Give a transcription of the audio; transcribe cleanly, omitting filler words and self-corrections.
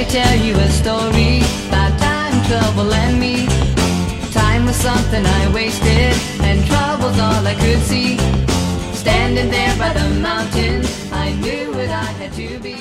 tell you a story about time, trouble, and me. Time was something I wasted, and trouble's all I could see. Standing there by the mountain, I knew what I had to be.